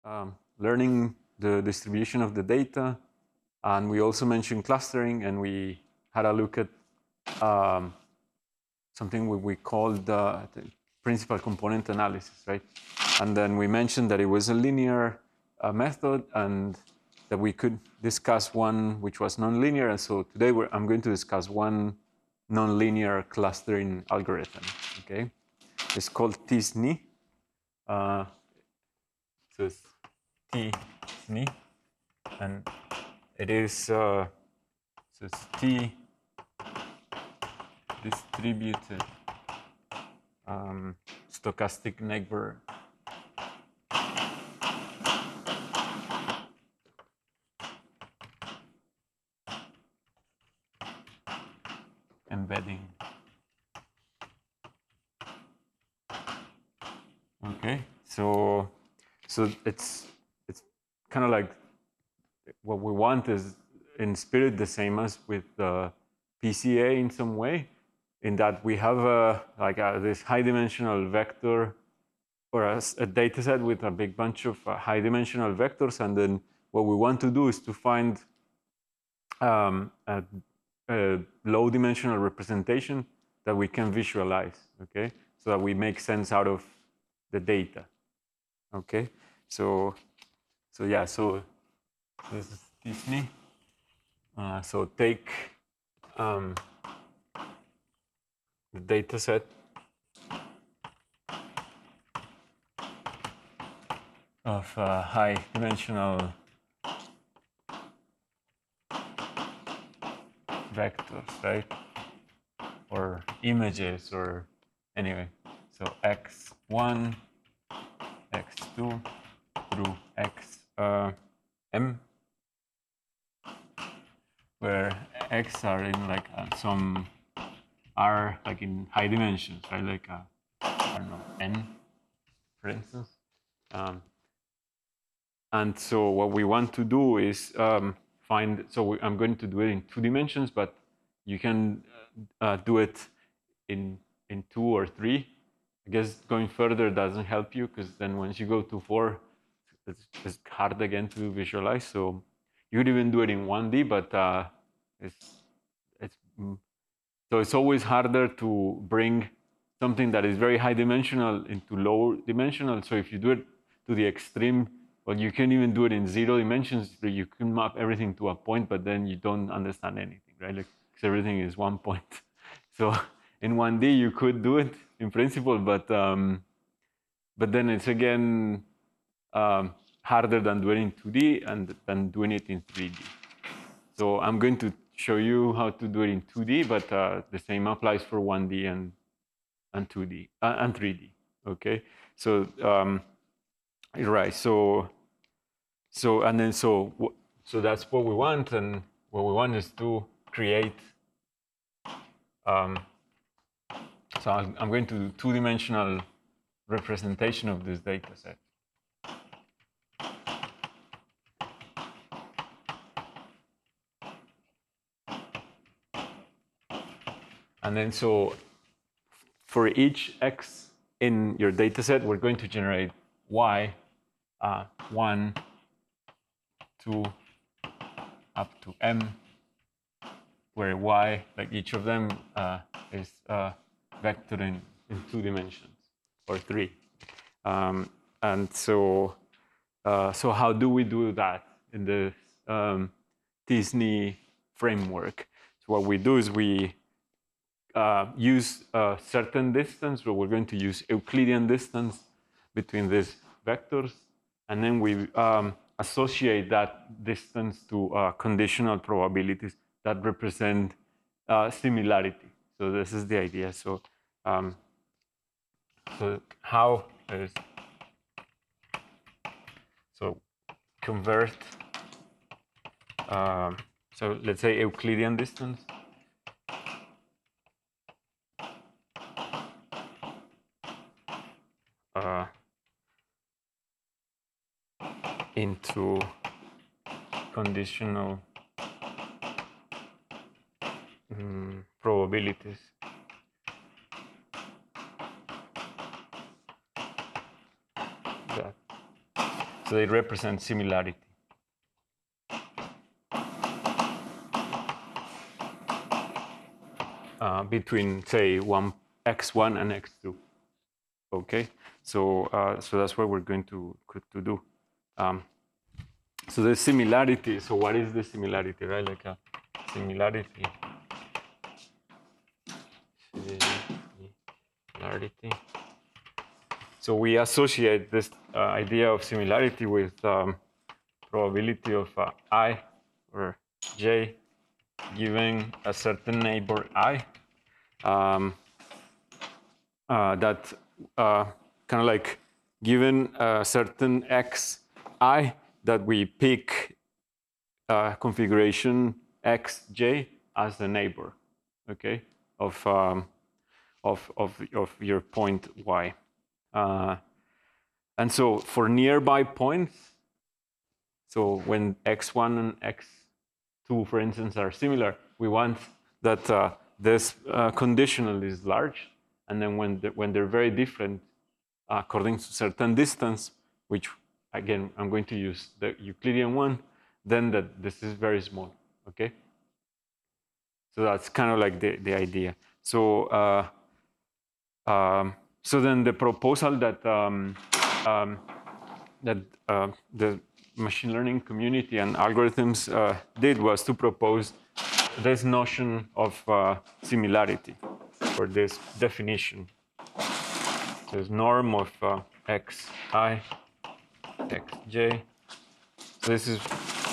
learning the distribution of the data, and we also mentioned clustering, and we had a look at something we called the principal component analysis, right? And then we mentioned that it was a linear method, and that we could discuss one which was nonlinear. And so today I'm going to discuss one nonlinear clustering algorithm. Okay, it's called t-SNE. So it's t-SNE, and it is so it's T distributed stochastic Negbert embedding. Okay, so it's kind of like what we want is in spirit the same as with the PCA in some way, in that we have this high-dimensional vector or a data set with a big bunch of high-dimensional vectors, and then what we want to do is to find a low-dimensional representation that we can visualize, okay? So that we make sense out of the data, okay? So yeah, so this is t-SNE. So take the data set of high-dimensional vectors, right? Or images, or anyway. So x1, x2 through xm, where x are in like some are like in high dimensions, right? Like I don't know, n, for instance. And so what we want to do is find. So I'm going to do it in 2 dimensions, but you can do it in 2 or 3. I guess going further doesn't help you, because then once you go to 4, it's hard again to visualize. So you could even do it in 1D, but so it's always harder to bring something that is very high dimensional into low dimensional. So if you do it to the extreme, well, you can even do it in 0 dimensions. You can map everything to a point, but then you don't understand anything, right? Like, because everything is 1 point. So in 1D you could do it in principle, but then it's again harder than doing it in 2D and than doing it in 3D. So I'm going to show you how to do it in 2D, but the same applies for 1D and 2D and 3D. Okay, so right, so that's what we want, and what we want is to create. So I'm going to do 2-dimensional representation of this data set. And then so for each x in your data set, we're going to generate y 1, 2, up to m, where y, like each of them, is vectored in 2 dimensions or 3. And so how do we do that in the t-SNE framework? So what we do is we use a certain distance, where we're going to use Euclidean distance between these vectors, and then we associate that distance to conditional probabilities that represent similarity. So this is the idea. So so how is so convert so let's say Euclidean distance into conditional probabilities. So they represent similarity. Between, say, x1 and x2. Okay, so that's what we're going to do. So the similarity. So what is the similarity, right? Like a similarity. Similarity. So we associate this idea of similarity with probability of I or J given a certain neighbor I. That kind of like given a certain xi that we pick configuration xj as the neighbor, okay, of your point y. And so for nearby points, so when x1 and x2, for instance, are similar, we want that this conditional is large. And then when they're very different, according to certain distance, which again, I'm going to use the Euclidean one, then this is very small, okay? So that's kind of like the idea. So so then the proposal that the machine learning community and algorithms did was to propose this notion of similarity, or this definition. This norm of xi, xj. So this is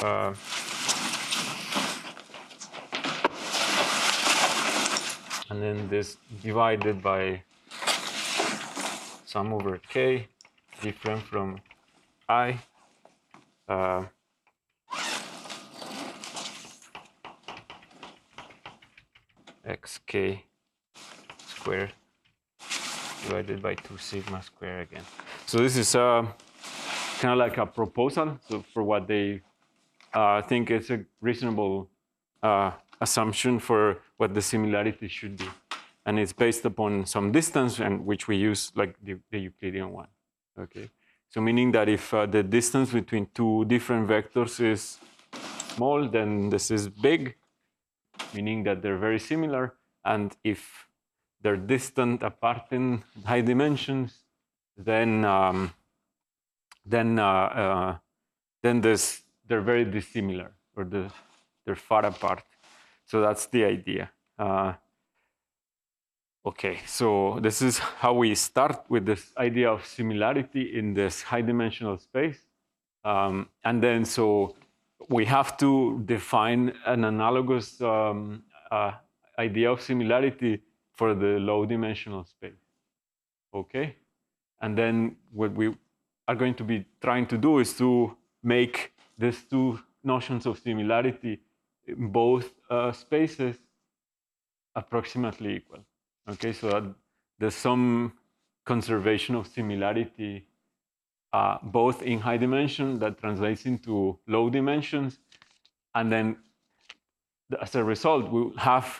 and then this divided by sum over k, different from I. Xk squared divided by 2 sigma squared again. So this is kind of like a proposal, so for what they think is a reasonable assumption for what the similarity should be. And it's based upon some distance, and which we use like the Euclidean one. Okay, so meaning that if the distance between two different vectors is small, then this is big, meaning that they're very similar. And if they're distant apart in high dimensions, then they're very dissimilar, or they're far apart. So that's the idea. Okay, so this is how we start with this idea of similarity in this high-dimensional space. And then so we have to define an analogous idea of similarity for the low-dimensional space. Okay? And then what we are going to be trying to do is to make these two notions of similarity in both spaces approximately equal. Okay, so that there's some conservation of similarity both in high dimension that translates into low dimensions, and then as a result, we'll have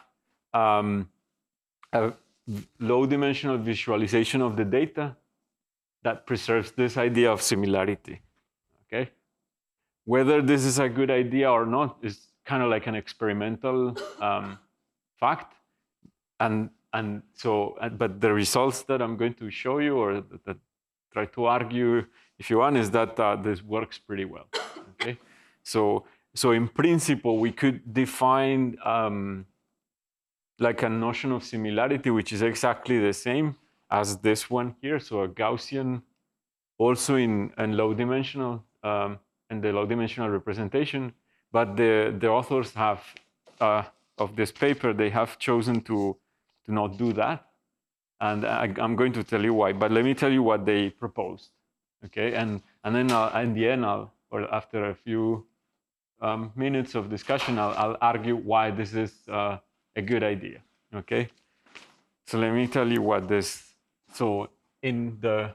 a low dimensional visualization of the data that preserves this idea of similarity. Okay, whether this is a good idea or not is kind of like an experimental fact, and so, but the results that I'm going to show you, or that try to argue, if you want, is that this works pretty well. Okay, so in principle, we could define like a notion of similarity, which is exactly the same as this one here. So a Gaussian, also in low dimensional, in the low dimensional representation. But the authors have of this paper, they have chosen to not do that. And I'm going to tell you why, but let me tell you what they proposed. Okay, and then in the end, or after a few minutes of discussion, I'll argue why this is a good idea. Okay, so let me tell you what this. So in the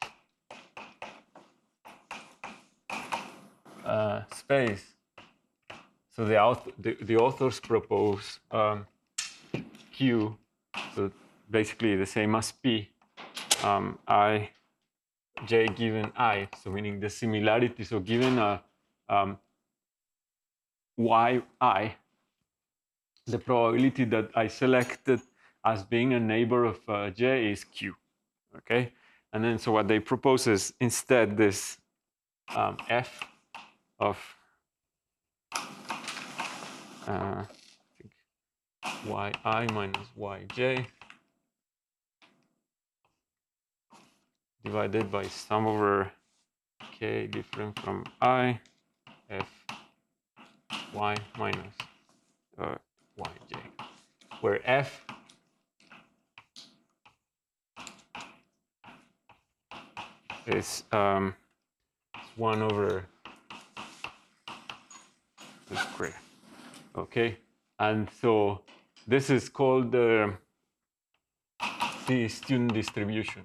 space, so the authors propose Q, so basically the same as P, I j given I, so meaning the similarity. So given a yi, the probability that I selected as being a neighbor of j is q. Okay, and then so what they propose is instead this f of yi minus yj divided by sum over k different from I f y minus yj, where f is 1 over the square. Okay, and so this is called the student distribution.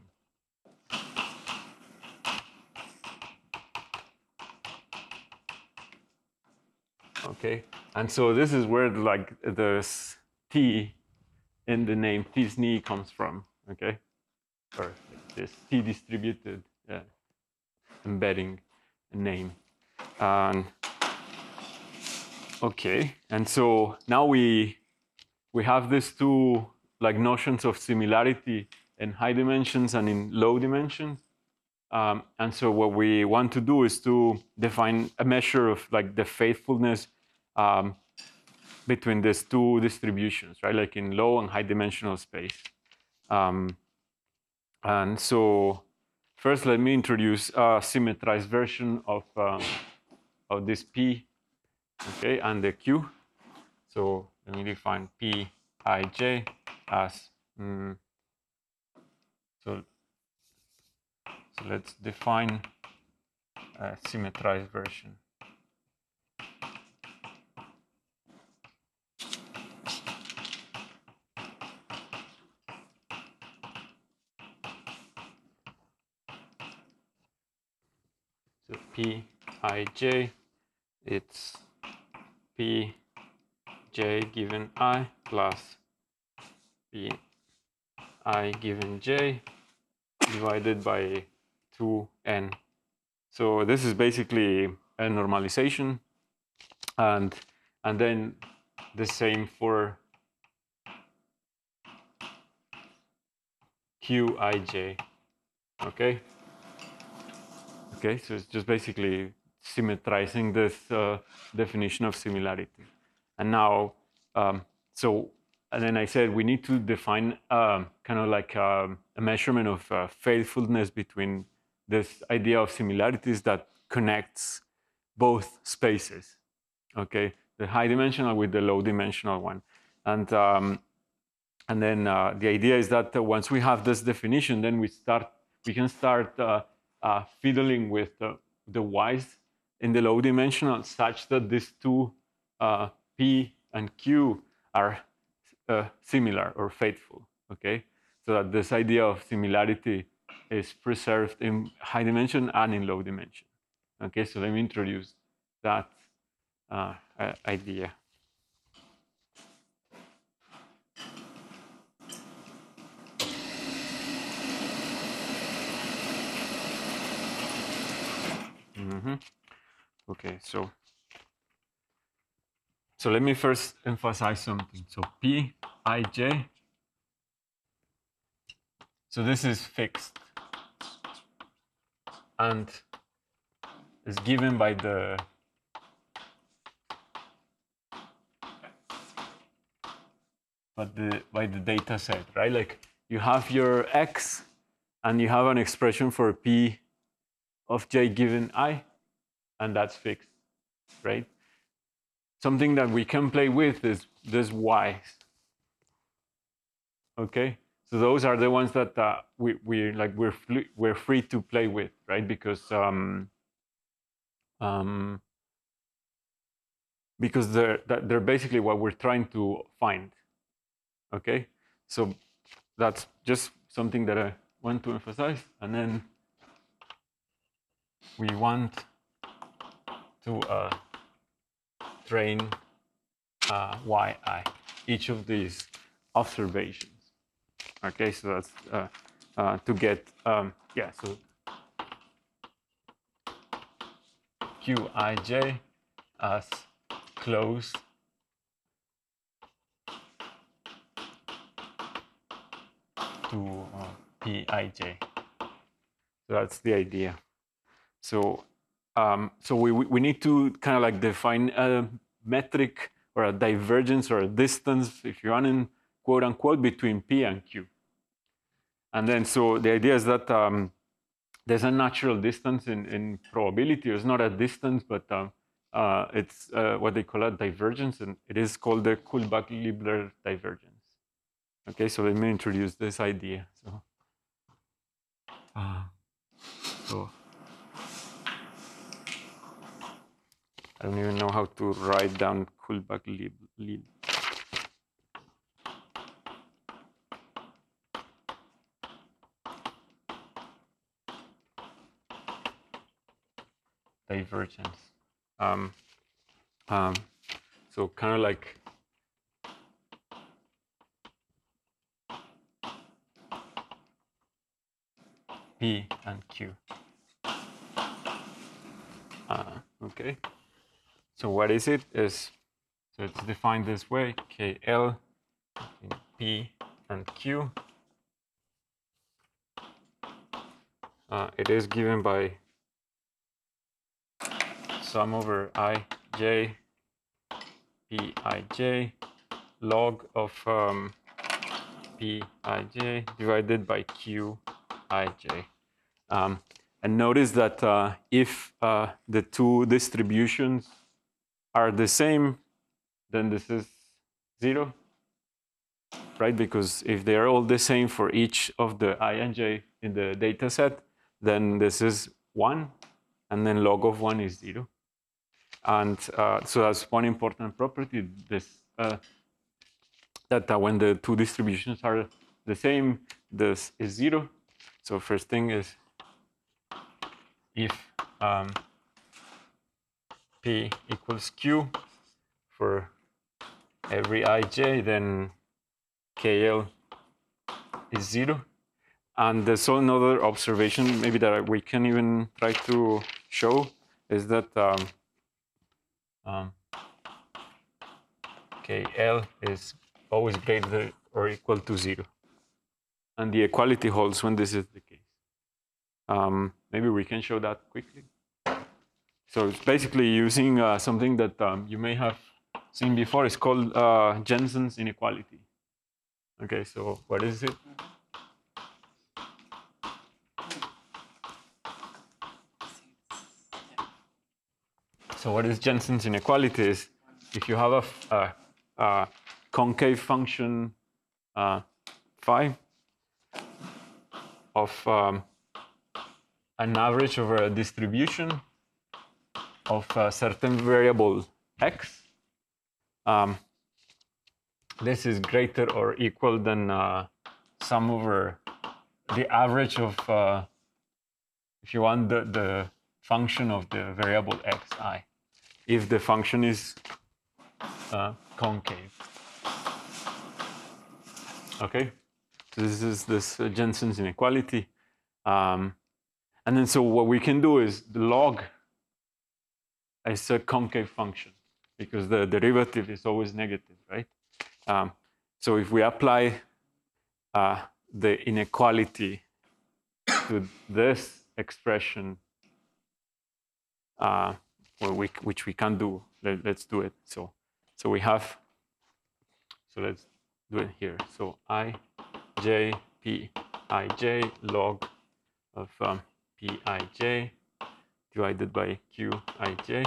Okay, and so this is where like the t in the name t-SNE comes from. Okay, or this t distributed embedding name. Okay, and so now we have these two like notions of similarity in high dimensions and in low dimensions. And so what we want to do is to define a measure of like the faithfulness between these two distributions, right? Like in low and high dimensional space. And so first, let me introduce a symmetrized version of this P, okay, and the Q. So let me define P I as so let's define a symmetrized version. So P I it's P j given I plus P I given j divided by 2n. So this is basically a normalization, and then the same for Qij. Okay. Okay, so it's just basically symmetrizing this definition of similarity. And now, so, and then I said we need to define kind of like a measurement of faithfulness between this idea of similarities that connects both spaces, okay? The high dimensional with the low dimensional one. And then the idea is that once we have this definition, then we can start fiddling with the y's in the low dimensional such that these two P and Q are similar or faithful, okay? So that this idea of similarity is preserved in high dimension and in low dimension. Okay, so let me introduce that idea. Okay, so let me first emphasize something. So Pij, so this is fixed and is given by the data set, right? Like you have your x and you have an expression for P of j given I, and that's fixed, right? Something that we can play with is this y. Okay, so those are the ones that we're free to play with, right? Because they're basically what we're trying to find. Okay, so that's just something that I want to emphasize, and then we want to train yi, each of these observations. Okay, so that's to get, yeah, so Qij as close to Pij. So that's the idea. So so we need to kind of like define a metric or a divergence or a distance, if you want, in quote unquote, between P and Q. And then so the idea is that there's a natural distance in probability. It's not a distance, but it's what they call a divergence, and it is called the Kullback-Leibler divergence. Okay, so let me introduce this idea. So I don't even know how to write down Kullback-Leibler. Divergence. So kind of like P and Q. Okay. So what is it? So it's defined this way: KL in P and Q. It is given by sum over ij Pij log of Pij divided by Qij. And notice that if the two distributions are the same, then this is 0, right? Because if they are all the same for each of the I and j in the data set, then this is 1, and then log of 1 is 0. And so that's one important property, this that when the two distributions are the same, this is 0. So first thing is if P equals Q for every ij, then KL is 0. And there's another observation maybe that we can even try to show is that KL is always greater or equal to 0. And the equality holds when this is the case. Maybe we can show that quickly. So it's basically using something that you may have seen before. It's called Jensen's inequality. Okay, so what is it? So what is Jensen's inequality is if you have a concave function phi of an average over a distribution of a certain variable x, this is greater or equal than sum over the average of, if you want, the function of the variable xi, if the function is concave. Okay, so this is this Jensen's inequality. And then so what we can do is the log is a concave function because the derivative is always negative, right? So if we apply the inequality to this expression, which we can do, let's do it. So we have, so let's do it here. So ij Pij log of Pij divided by Qij.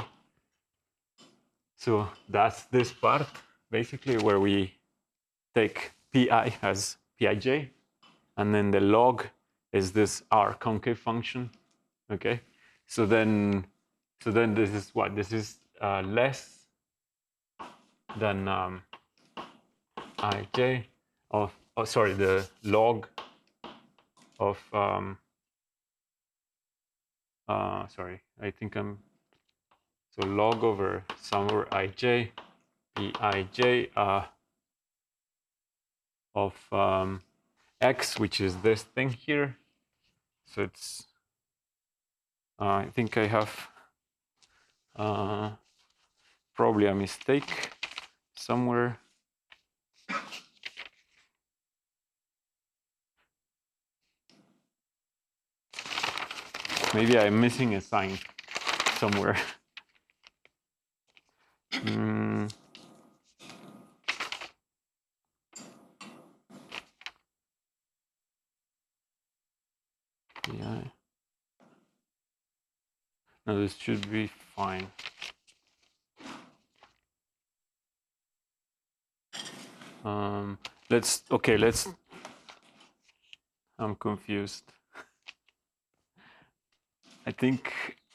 So that's this part, basically, where we take Pi as Pij, and then the log is this R concave function. Okay, so then this is what? This is less than Ij of, oh sorry, the log of sorry, I think I'm, so log over sum over Ij Pij of x, which is this thing here. So it's I think I have Probably a mistake somewhere. Maybe I'm missing a sign somewhere. Yeah. No, this should be fine. Let's. I'm confused. I think.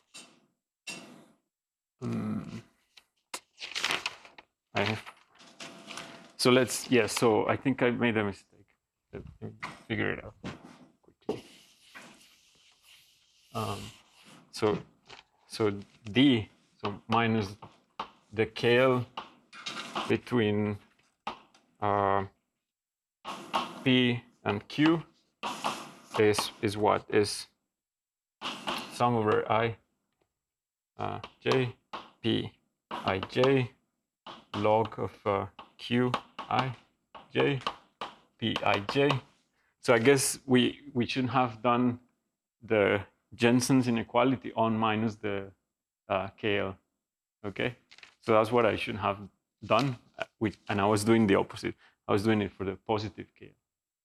I have. So let's. Yeah. So I think I made a mistake. Let me figure it out quickly. So D. So minus the KL between P and Q is what? Is sum over I j P I j log of Q I j P I j. So I guess we shouldn't have done the Jensen's inequality on minus the KL. Okay, so that's what I should have done, and I was doing the opposite. I was doing it for the positive KL.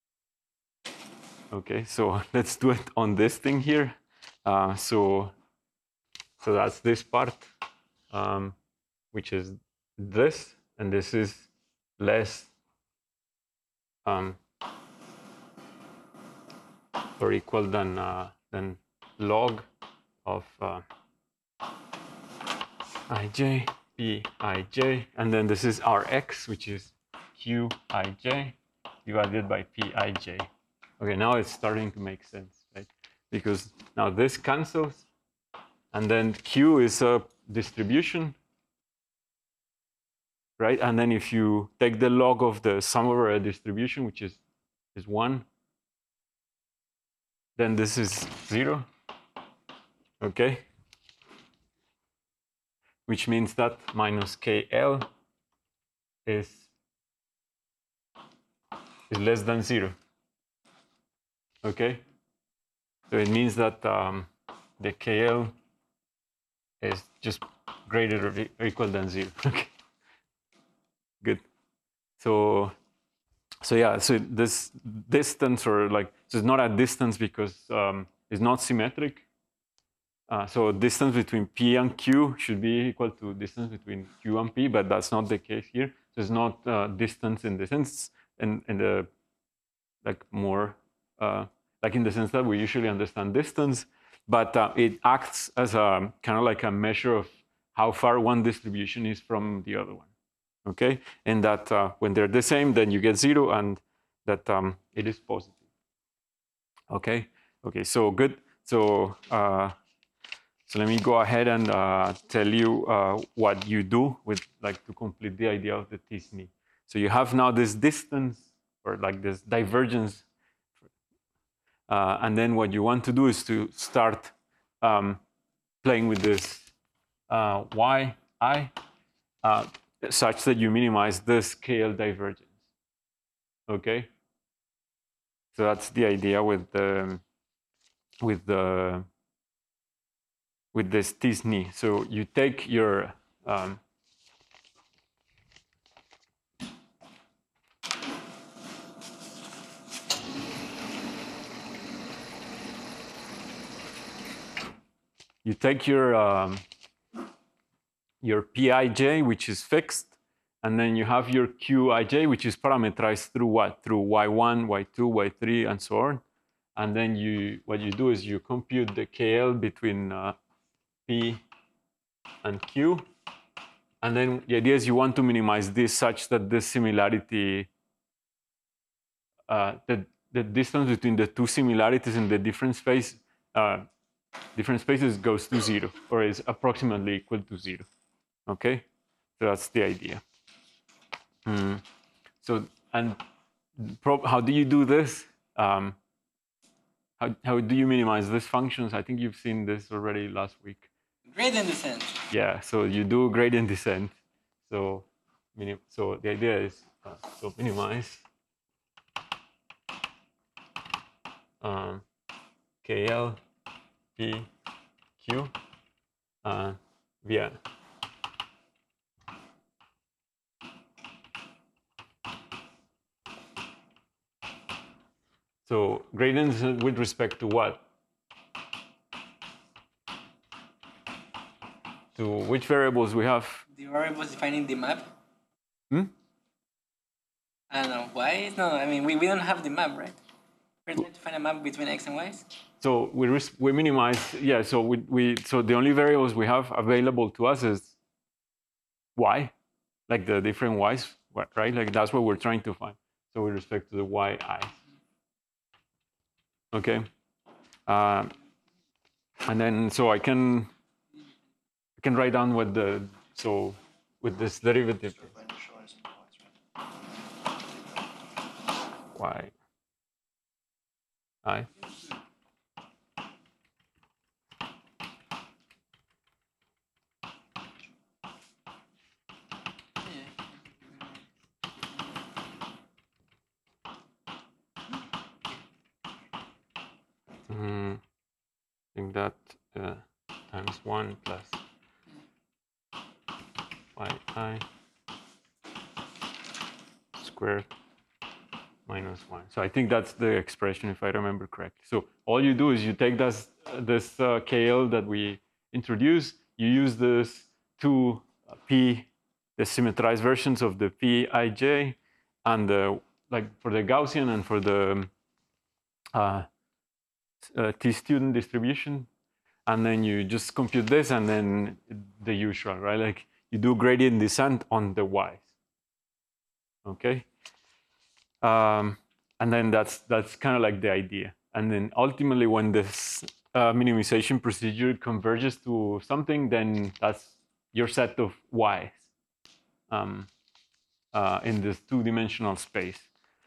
Okay, so let's do it on this thing here. So that's this part, which is this, and this is less or equal than log of ij p ij, and then this is Rx, which is q ij divided by p ij. Okay, now it's starting to make sense, right? Because now this cancels, and then q is a distribution, right? And then if you take the log of the sum over a distribution, which is 1, then this is 0, okay? Which means that minus KL is less than 0, okay? So it means that the KL is just greater or equal than 0, okay? Good. So yeah, so this distance, or like, so it's not a distance because it's not symmetric. So distance between P and Q should be equal to distance between Q and P, but that's not the case here. So it's not distance in the sense, in the like more like in the sense that we usually understand distance, but it acts as a kind of like a measure of how far one distribution is from the other one. Okay, and that when they're the same, then you get 0, and that it is positive. Okay, so good. So so let me go ahead and tell you what you do with, like, to complete the idea of the t-SNE. So you have now this distance, or like this divergence, and then what you want to do is to start playing with this yi such that you minimize this KL divergence. Okay, so that's the idea with this t-SNE. So you take your Pij, which is fixed, and then you have your Qij, which is parameterized through what? Through y1, y2, y3, and so on. And then what you do is you compute the KL between P and Q. And then the idea is you want to minimize this such that this similarity, the distance between the two similarities in the different spaces goes to 0, or is approximately equal to 0. Okay, so that's the idea. So, and how do you do this? How do you minimize these functions? I think you've seen this already last week. Gradient descent. Yeah, so you do gradient descent. So, so the idea is so minimize KL P Q via so gradient descent with respect to what? To which variables we have? The variables defining the map. Hmm? I don't know why. No, I mean we don't have the map, right? We're trying to find a map between x and y's. So we minimize, yeah. So so the only variables we have available to us is y, like the different y's, right? Like that's what we're trying to find. So with respect to the yi, okay. And then so I can write down what the with this derivative y I. I think that times 1 plus yi squared minus 1. So I think that's the expression, if I remember correctly. So all you do is you take this KL that we introduced, you use this two the symmetrized versions of the Pij, and like for the Gaussian and for the T-student distribution, and then you just compute this, and then the usual, right? Like you do gradient descent on the y's. Okay. And then that's kind of like the idea. And then ultimately, when this minimization procedure converges to something, then that's your set of y's in this two-dimensional space.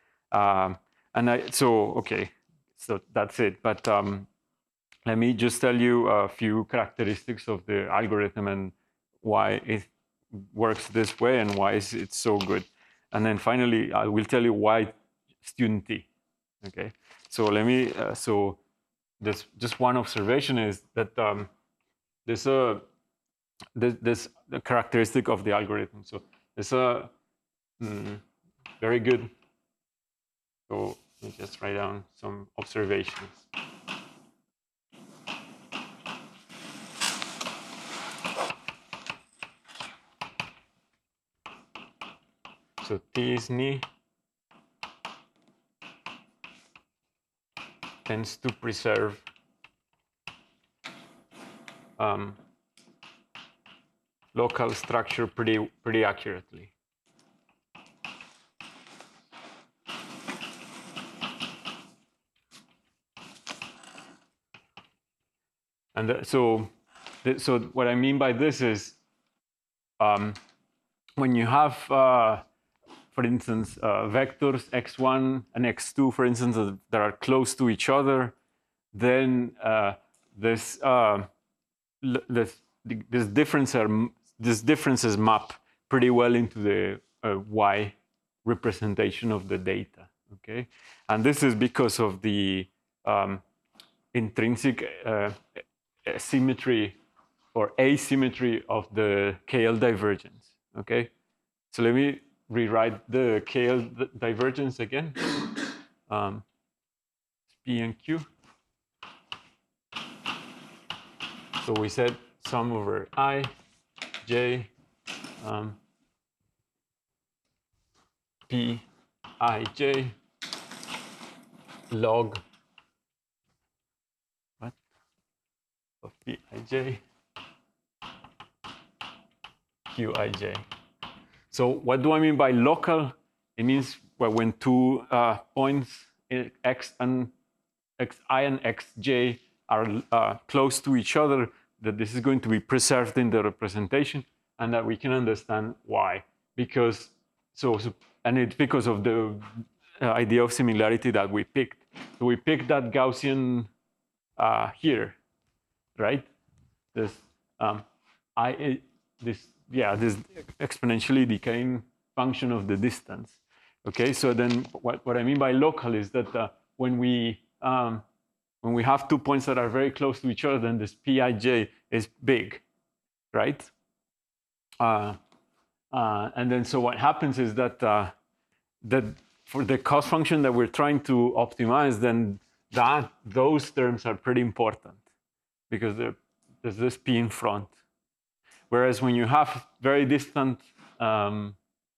Okay, so that's it. But let me just tell you a few characteristics of the algorithm and why it works this way and why it's so good. And then finally, I will tell you why student T. Okay, so let me. So this just one observation is that there's the characteristic of the algorithm. So there's a very good. So let me just write down some observations. So T is ni tends to preserve local structure pretty accurately. And so what I mean by this is when you have, for instance, vectors x1 and x2, for instance, that are close to each other, then these differences map pretty well into the y representation of the data. Okay, and this is because of the intrinsic symmetry or asymmetry of the KL divergence. Okay, so let me rewrite the KL divergence again. P and Q. So we said sum over I, J, P, I, J, log what of P, I, J, Q, I, J. So what do I mean by local? It means when two points x and xi and xj are close to each other, that this is going to be preserved in the representation, and that we can understand why. Because and it's because of the idea of similarity that we picked. So we picked that Gaussian here, right? This this exponentially decaying function of the distance. Okay, so then what I mean by local is that when we have 2 points that are very close to each other, then this Pij is big, right? And then so what happens is that that for the cost function that we're trying to optimize, then those terms are pretty important because there's this P in front. Whereas when you have very distant xi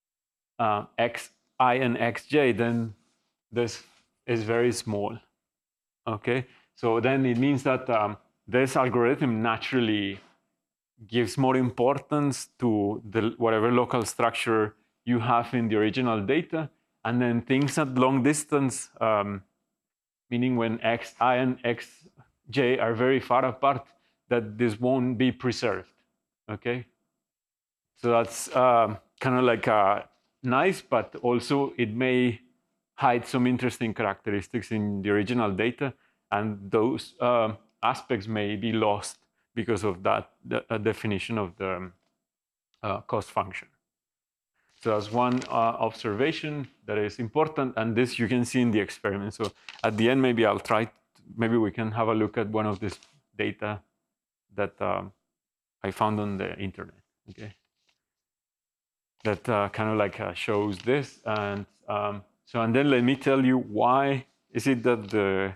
and xj, then this is very small. Okay, so then it means that this algorithm naturally gives more importance to whatever local structure you have in the original data, and then things at long distance, meaning when xi and xj are very far apart, that this won't be preserved. Okay, so that's kind of like nice, but also it may hide some interesting characteristics in the original data, and those aspects may be lost because of that definition of the cost function. So that's one observation that is important, and this you can see in the experiment. So at the end, maybe I'll try, maybe we can have a look at one of this data that I found on the internet, okay? That kind of like shows this, and so, and then let me tell you why is it that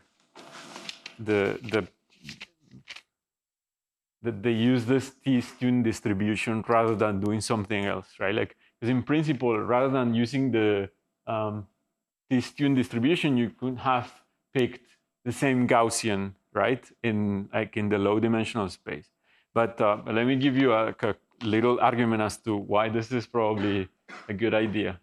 that they use this t-Stune distribution rather than doing something else, right? Like, because in principle, rather than using the t-Stune distribution, you could have picked the same Gaussian, right, in the low dimensional space. But let me give you a little argument as to why this is probably a good idea.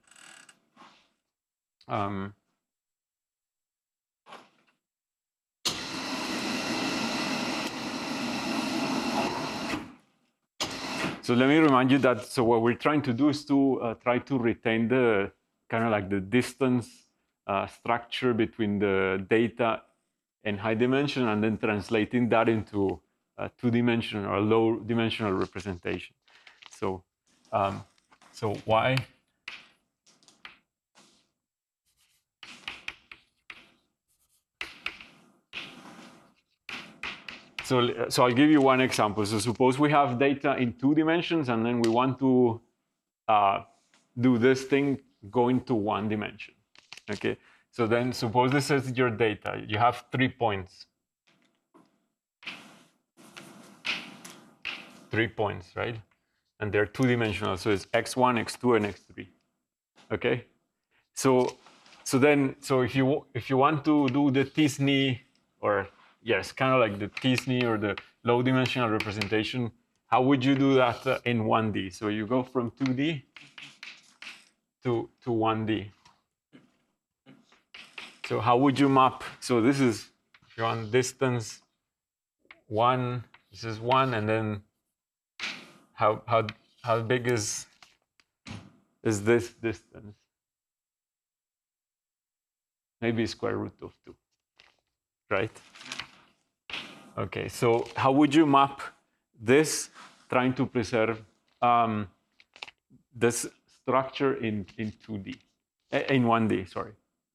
So let me remind you that, so what we're trying to do is to try to retain the kind of like the distance structure between the data in high dimension, and then translating that into a two-dimensional or low dimensional representation. So, so why? So I'll give you one example. So suppose we have data in 2 dimensions, and then we want to do this thing going to 1 dimension. Okay. So then suppose this is your data. You have 3 points. 3 points, right? And they're 2-dimensional. So it's x1, x2, and x3. Okay. So if you want to do the t-SNE, or yes, kind of like the t-SNE or the low dimensional representation, how would you do that in 1D? So you go from 2D to 1D. So how would you map? So this is, if you want distance 1, this is 1, and then how big is this distance? Maybe square root of 2, right? Okay, so how would you map this, trying to preserve this structure in 2D, in 1D, sorry.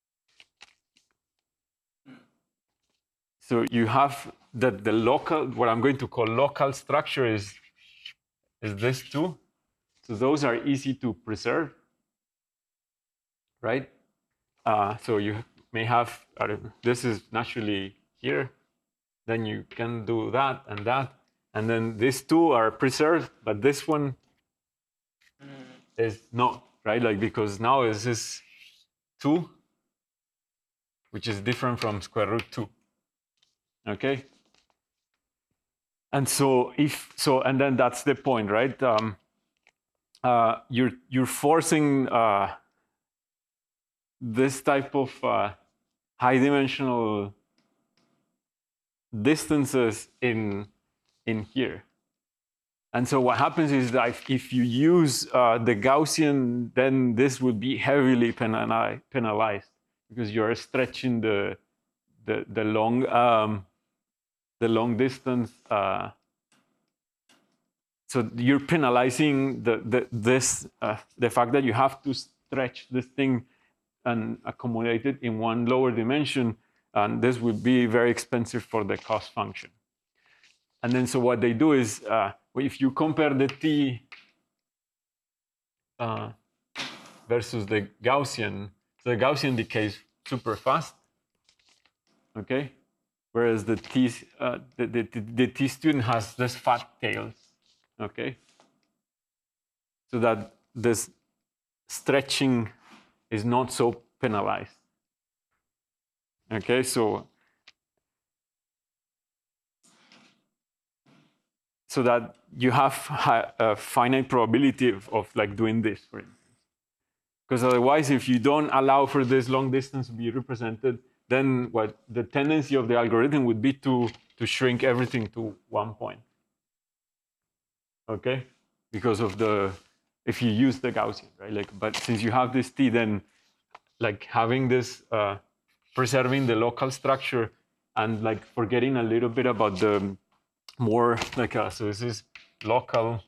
So you have that the local, what I'm going to call local structure is this too. So those are easy to preserve, right? So you may have, this is naturally here, then you can do that, and then these two are preserved, but this one is not, right? Like, because now this is 2, which is different from square root 2. Okay? And so and then that's the point, right? You're forcing this type of high-dimensional distances in here. And so what happens is that if you use the Gaussian, then this would be heavily penalized because you're stretching the long distance so you're penalizing the fact that you have to stretch this thing and accommodate it in one lower dimension, and this would be very expensive for the cost function. And then so what they do is, if you compare the t versus the Gaussian, so the Gaussian decays super fast, okay? Whereas the t student has this fat tails, okay? So that this stretching is not so penalized, okay? So that you have a finite probability of like doing this, for instance. Because otherwise, if you don't allow for this long distance to be represented, then what the tendency of the algorithm would be to shrink everything to one point. Okay? Because of if you use the Gaussian, right? Like, but since you have this t, then like having this, preserving the local structure and like forgetting a little bit about the more like, so this is local,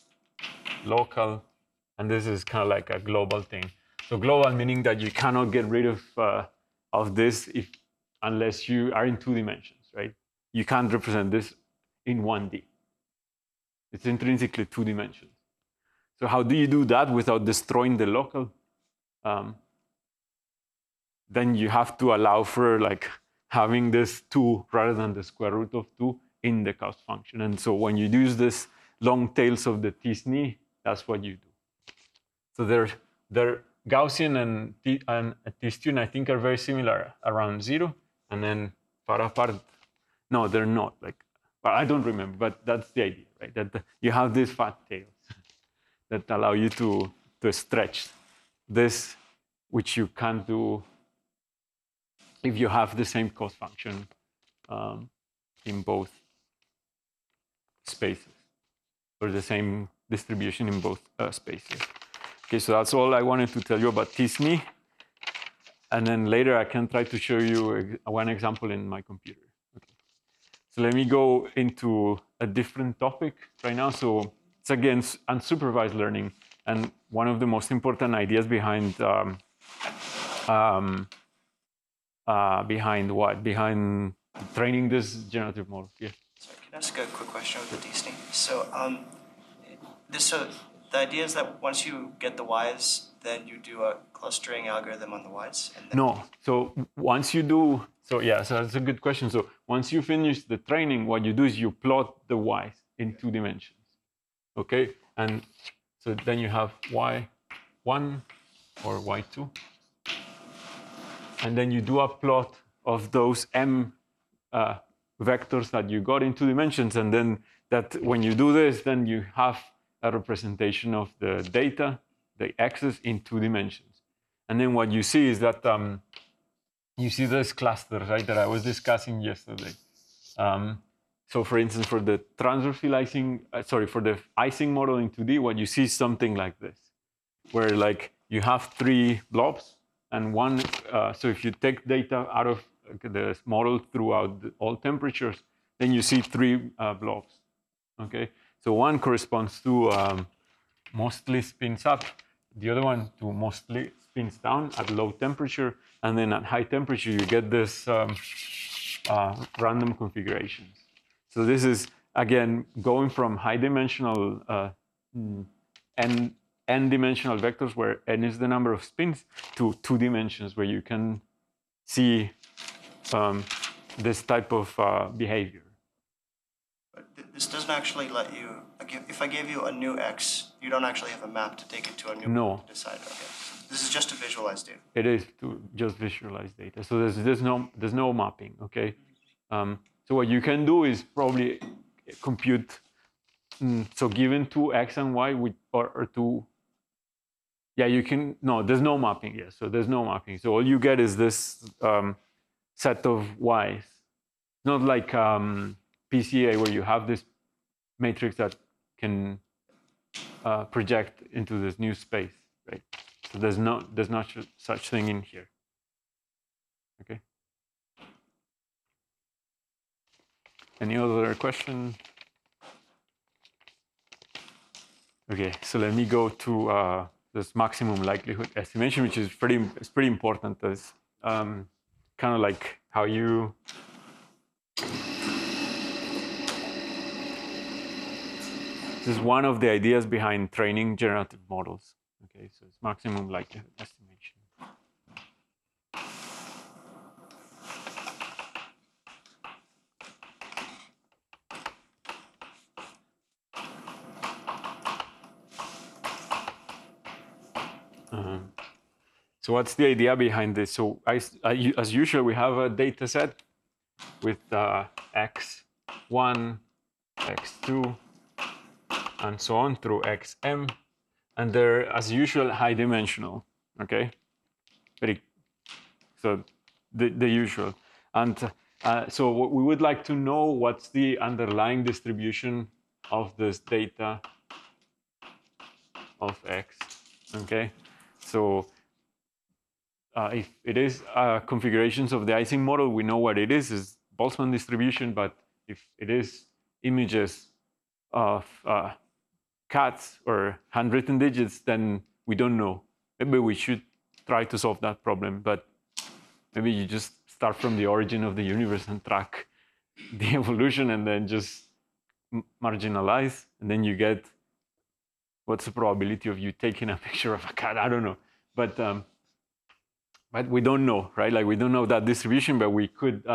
and this is kind of like a global thing. So global meaning that you cannot get rid of this unless you are in 2 dimensions, right? You can't represent this in 1D. It's intrinsically 2 dimensions. So how do you do that without destroying the local? Then you have to allow for like having this 2 rather than the square root of 2 in the cost function. And so when you use this long tails of the t-SNE, that's what you do. So they're Gaussian and t-student, I think, are very similar around 0, and then far apart. No, they're not. Like, well, I don't remember, but that's the idea, right? That you have these fat tails that allow you to stretch this, which you can't do if you have the same cost function in both spaces, or the same distribution in both spaces. Okay, so that's all I wanted to tell you about t-SNE. And then later I can try to show you one example in my computer. Okay. So let me go into a different topic right now. So it's again unsupervised learning. And one of the most important ideas behind what? Behind training this generative model. Yeah. Sorry, can I ask a quick question with the t-SNE? So the idea is that once you get the Ys, then you do a clustering algorithm on the Ys? And then No. So once you do, so that's a good question. So once you finish the training, what you do is you plot the Ys in 2 dimensions. Okay? And so then you have Y1 or Y2. And then you do a plot of those M vectors that you got in 2 dimensions. And then that when you do this, then you have a representation of the data, the x's in 2 dimensions. And then what you see is that you see this cluster, right, that I was discussing yesterday. So for instance, for the transversal icing, for the icing model in 2D, what you see is something like this, where like you have 3 blobs and one, so if you take data out of the model throughout all temperatures, then you see 3 blobs, okay? So one corresponds to mostly spins up, the other one to mostly spins down at low temperature, and then at high temperature you get this random configurations. So this is, again, going from high dimensional n-dimensional vectors where n is the number of spins to 2 dimensions where you can see this type of behavior. But this doesn't actually let you, if I gave you a new x, you don't actually have a map to take it to a new No. to decide. Okay. This is just to visualize data. It is to just visualize data. So there's no mapping, okay? So what you can do is probably compute, so given 2 x and y, or 2, you can, no, there's no mapping, yes. So there's no mapping. So all you get is this set of y's. Not like PCA where you have this matrix that can project into this new space, right? So there's not such thing in here. Okay. Any other question? Okay, so let me go to this maximum likelihood estimation, which is pretty important. As kind of like how you this is one of the ideas behind training generative models. Okay, so it's maximum likelihood estimation. So what's the idea behind this? So as usual, we have a data set with x1, x2, and so on through xm. And they're, as usual, high dimensional, okay? So the usual. And so we would like to know what's the underlying distribution of this data of x, okay? So if it is configurations of the Ising model, we know what it is Boltzmann distribution, but if it is images of cats or handwritten digits, then we don't know. Maybe we should try to solve that problem, but maybe you just start from the origin of the universe and track the evolution and then just marginalize, and then you get what's the probability of you taking a picture of a cat? I don't know, but we don't know, right? Like we don't know that distribution, but we could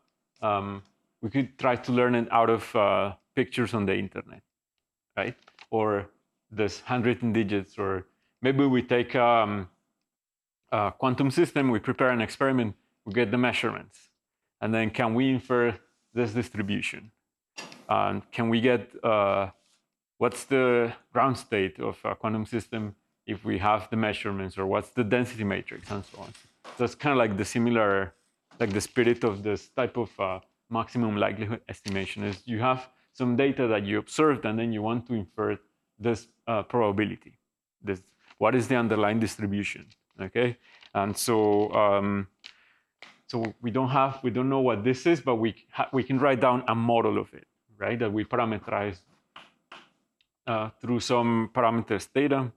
try to learn it out of pictures on the internet, right? Or this handwritten digits, or maybe we take a quantum system, we prepare an experiment, we get the measurements, and then can we infer this distribution? Can we get what's the ground state of a quantum system if we have the measurements, or what's the density matrix, and so on. So it's kind of like the similar, like the spirit of this type of maximum likelihood estimation is you have some data that you observed, and then you want to infer this probability. This, what is the underlying distribution? Okay, and so so we don't know what this is, but we can write down a model of it, right? That we parameterize through some parameters theta.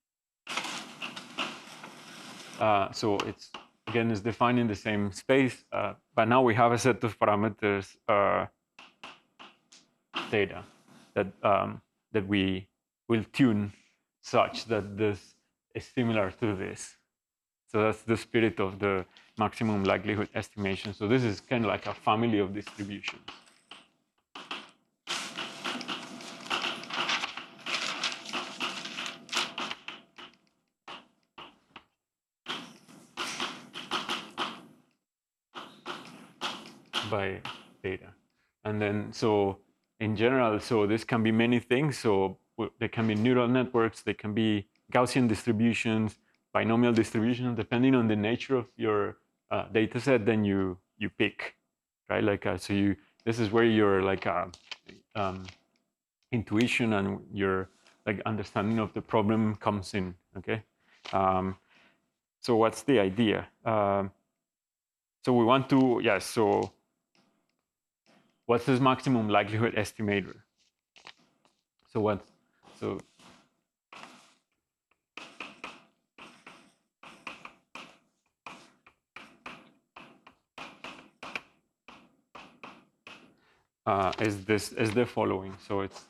So it's again is defined in the same space, but now we have a set of parameters theta that that we will tune such that this is similar to this. So that's the spirit of the maximum likelihood estimation. So this is kind of like a family of distributions. By data. And then, so in general, so this can be many things. So there can be neural networks, they can be Gaussian distributions, binomial distributions, depending on the nature of your data set, then you pick, right? Like, so this is where your like intuition and your like understanding of the problem comes in, okay? So what's the idea? So we want to, yes, so what's this maximum likelihood estimator? So is the following. So it's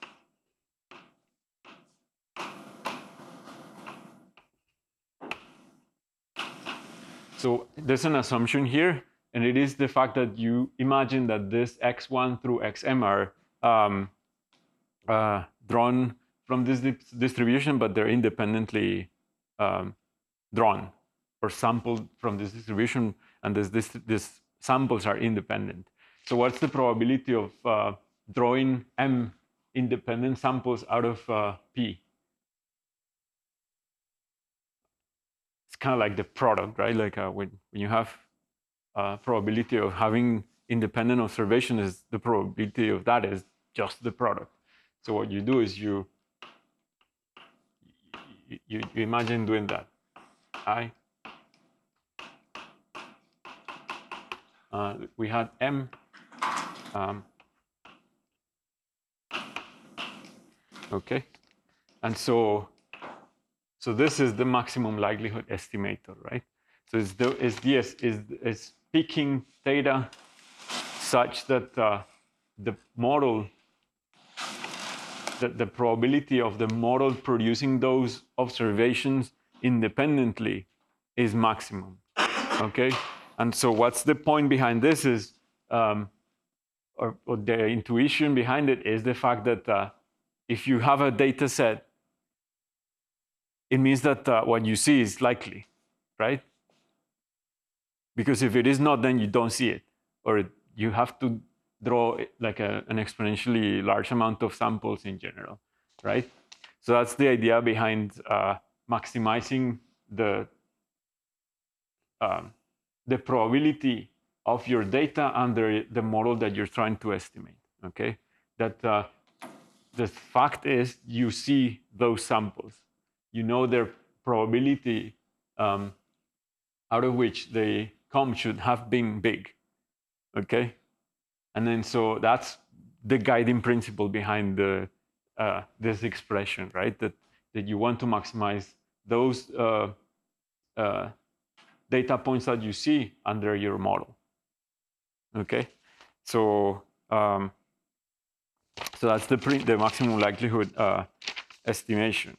so there's an assumption here, and it is the fact that you imagine that this x1 through xm are drawn from this distribution, but they're independently drawn or sampled from this distribution, and this samples are independent. So what's the probability of drawing m independent samples out of P? It's kind of like the product, right? Like when you have probability of having independent observation, is the probability of that is just the product. So what you do is you imagine doing that. We had m. Okay. And so this is the maximum likelihood estimator, right? So it's picking data such that the model, the probability of the model producing those observations independently is maximum, okay? And so what's the point behind this is, or the intuition behind it is the fact that if you have a data set, it means that what you see is likely, right? Because if it is not, then you don't see it, or you have to draw like an exponentially large amount of samples in general, right? So that's the idea behind maximizing the probability of your data under the model that you're trying to estimate, okay? That the fact is you see those samples. You know their probability out of which they come should have been big, okay? And then so that's the guiding principle behind this expression, right? That you want to maximize those data points that you see under your model, okay? So so that's the maximum likelihood estimation.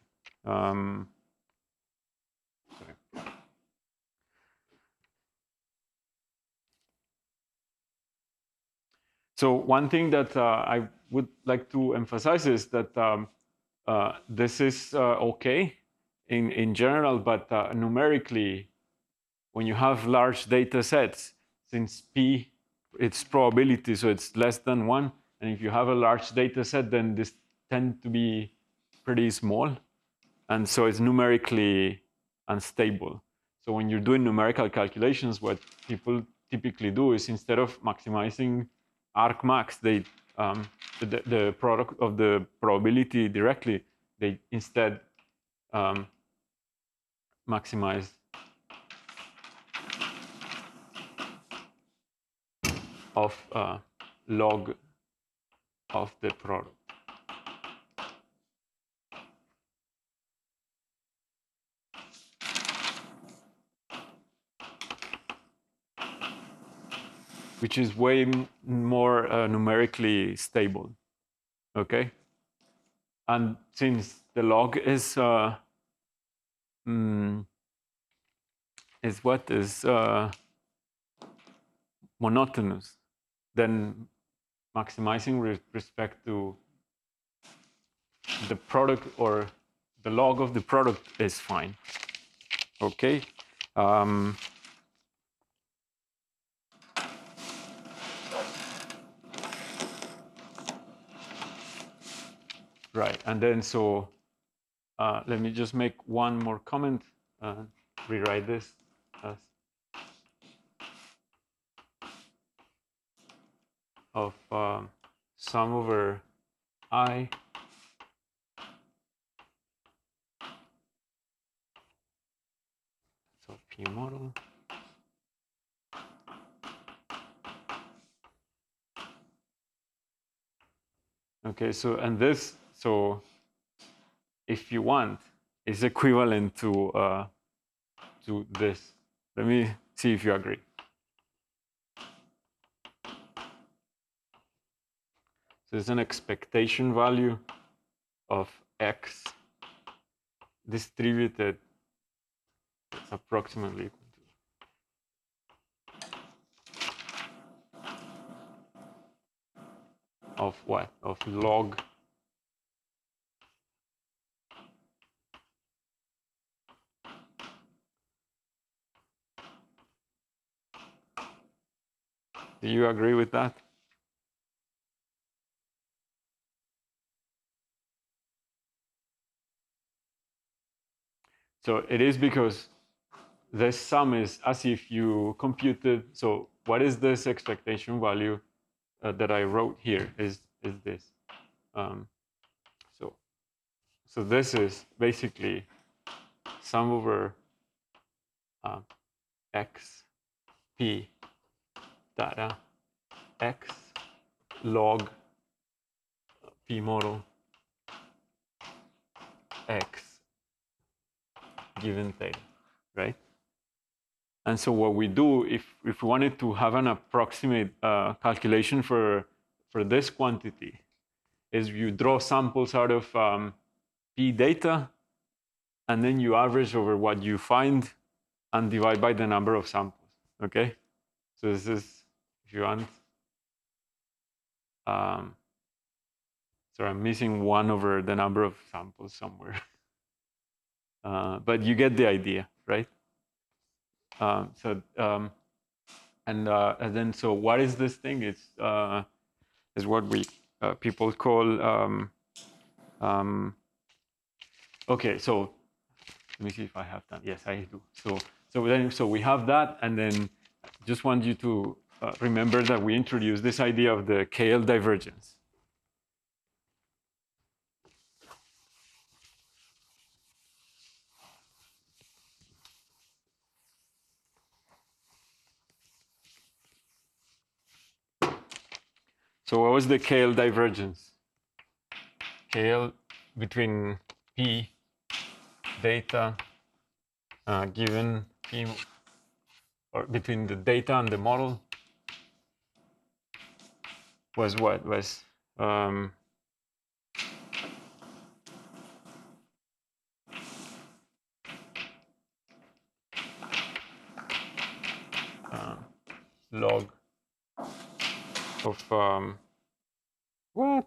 So one thing that I would like to emphasize is that this is okay in general, but numerically, when you have large data sets, since P, it's probability, so it's less than 1, and if you have a large data set, then this tend to be pretty small, and so it's numerically unstable. So when you're doing numerical calculations, what people typically do is instead of maximizing argmax, they the product of the probability directly, they instead maximize of log of the product. Which is way more numerically stable, okay? And since the log is monotonous, then maximizing with respect to the product or the log of the product is fine, okay? Right, and then so let me just make one more comment, rewrite this as of sum over I so P model okay, so and this, so if you want, is equivalent to this. Let me see if you agree. So it's an expectation value of x distributed. It's approximately equal to of what? Of log do you agree with that? So it is because this sum is as if you computed. So what is this expectation value that I wrote here? Is this? So this is basically sum over x p data x log p model x given theta, right? And so what we do, if we wanted to have an approximate calculation for this quantity, is you draw samples out of P data, and then you average over what you find and divide by the number of samples, okay? So this is, if you want, so I'm missing 1 over the number of samples somewhere. But you get the idea, right? And then, so what is this thing? It's is what we people call. Okay, so let me see if I have time. Yes, I do. So we have that, and then just want you to remember that we introduced this idea of the KL divergence. So what was the KL divergence? KL between P data given P, or between the data and the model, was what? Was log of what?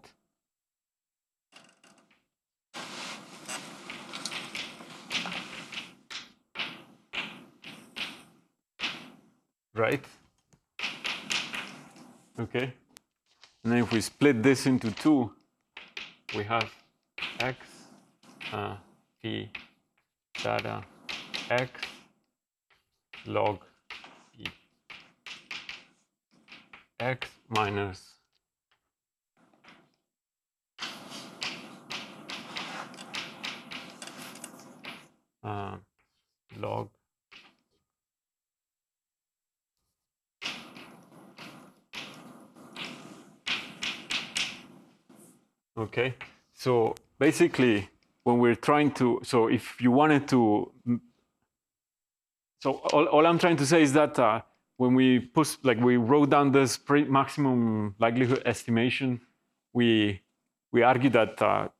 Right? Okay. And then if we split this into 2, we have x P data x log P x minus log okay. So basically when we're trying to, so if you wanted to, so all I'm trying to say is that when we push, like we wrote down this maximum likelihood estimation, we argue that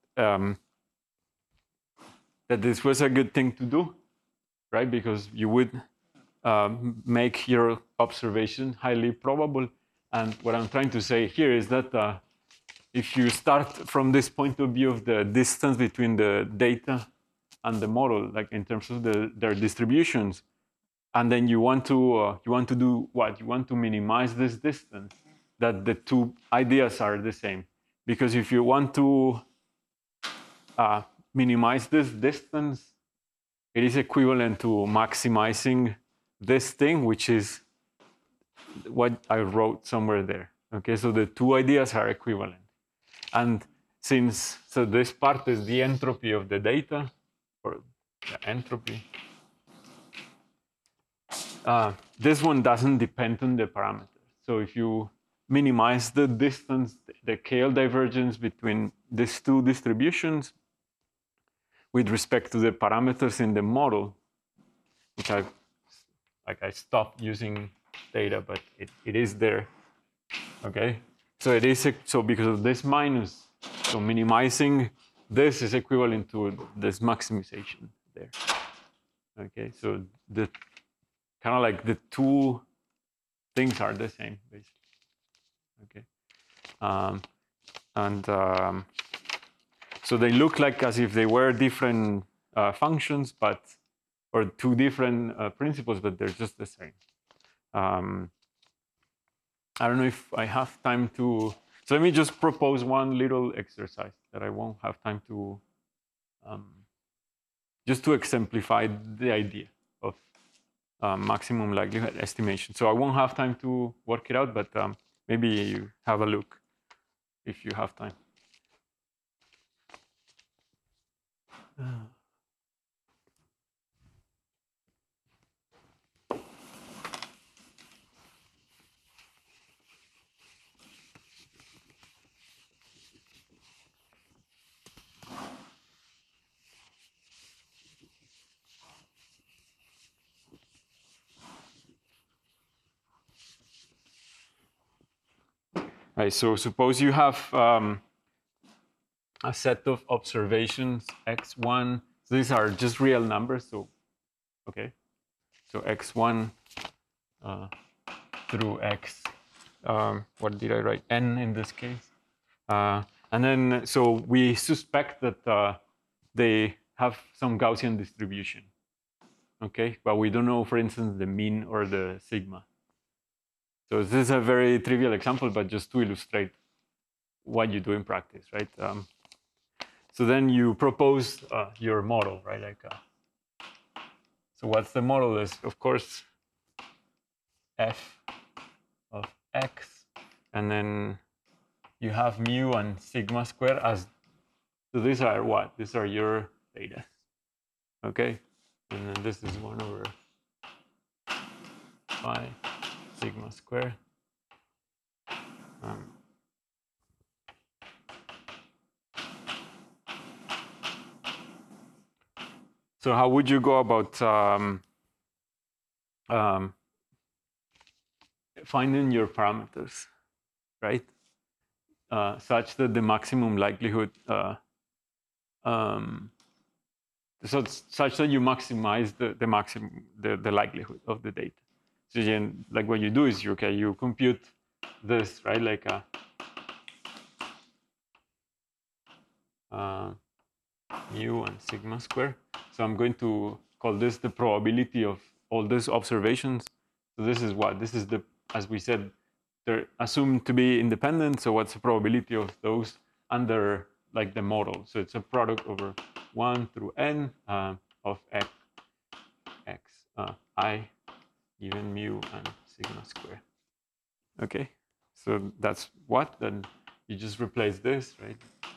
that this was a good thing to do, right? Because you would make your observation highly probable. And what I'm trying to say here is that if you start from this point of view of the distance between the data and the model, like in terms of their distributions, and then you want to do what? You want to minimize this distance, that the two ideas are the same. Because if you want to minimize this distance, it is equivalent to maximizing this thing, which is what I wrote somewhere there. Okay, so the two ideas are equivalent. And since, so this part is the entropy of the data, or the entropy. This one doesn't depend on the parameters. So if you minimize the distance, the KL divergence between these two distributions with respect to the parameters in the model, which I stopped using data, but it is there. Okay, so it is, so because of this minus, so minimizing this is equivalent to this maximization there. Okay, so the kind of like the two things are the same basically. Okay, so they look like as if they were different functions, but or two different principles, but they're just the same. I don't know if I have time to, so let me just propose one little exercise that I won't have time to, just to exemplify the idea of maximum likelihood estimation. So I won't have time to work it out, but maybe you have a look if you have time. Right, so suppose you have a set of observations, x1. So these are just real numbers. So, okay. So x1 through x, what did I write? N in this case. And then, so we suspect that they have some Gaussian distribution. Okay, but we don't know, for instance, the mean or the sigma. So this is a very trivial example, but just to illustrate what you do in practice, right? So then you propose your model, right? Like, so what's the model is, of course, f of x, and then you have mu and sigma squared as, so these are what? These are your theta, okay? And then this is 1 over phi sigma squared. So how would you go about finding your parameters, right? Such that the maximum likelihood, such that you maximize the likelihood of the data. So then, like what you do is you compute this, right? Like mu and sigma square. So I'm going to call this the probability of all these observations. So this is what? This is the, as we said, they're assumed to be independent. So what's the probability of those under like the model? So it's a product over 1 through n of x I given mu and sigma square. Okay, so that's what? Then you just replace this, right?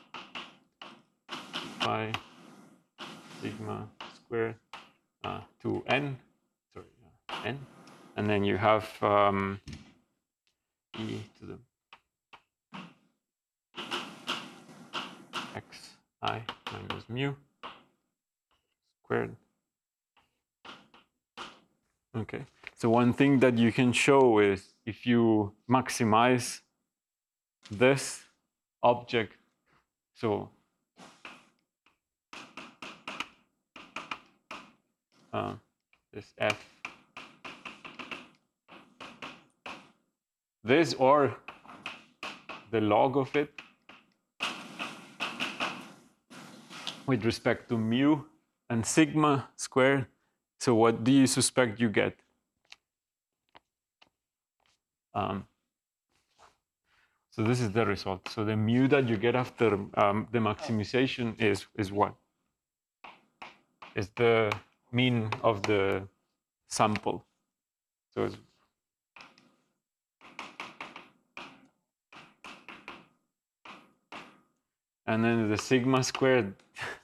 Phi sigma squared to n, sorry, n, and then you have e to the xi minus mu squared. Okay, so one thing that you can show is if you maximize this object, so this f, this or the log of it with respect to mu and sigma squared. So what do you suspect you get? So this is the result. So the mu that you get after the maximization is what? Is the mean of the sample. So it's and then the sigma squared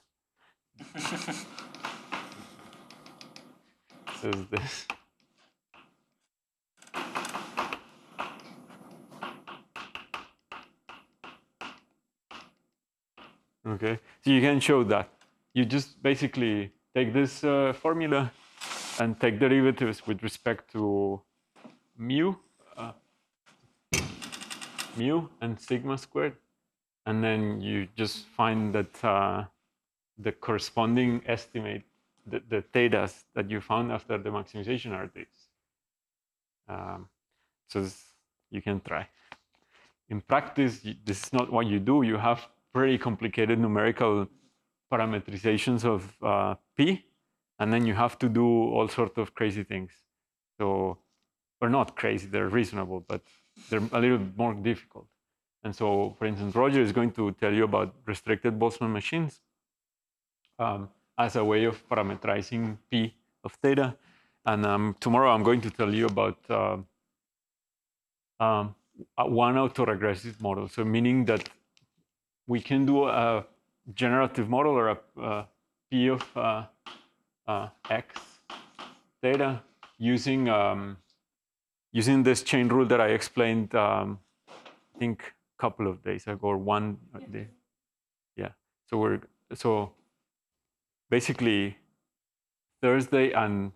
says this. Okay, so you can show that. You just basically take this formula and take derivatives with respect to mu and sigma squared, and then you just find that the corresponding estimate, the thetas that you found after the maximization are these. So you can try. In practice, this is not what you do. You have pretty complicated numerical parametrizations of P, and then you have to do all sorts of crazy things. So, or not crazy, they're reasonable, but they're a little more difficult. And so, for instance, Roger is going to tell you about restricted Boltzmann machines as a way of parametrizing P of theta. And tomorrow I'm going to tell you about one autoregressive model. So meaning that we can do a generative model or a P of x theta using using this chain rule that I explained, I think a couple of days ago or one day. Yeah. So basically Thursday and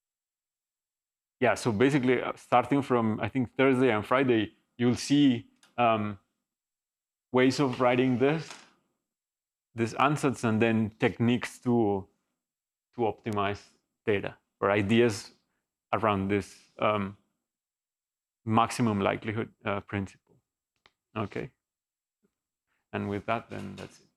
yeah. So basically starting from I think Thursday and Friday, you'll see ways of writing these ansatz, and then techniques to optimize data, or ideas around this maximum likelihood principle. Okay. And with that, then that's it.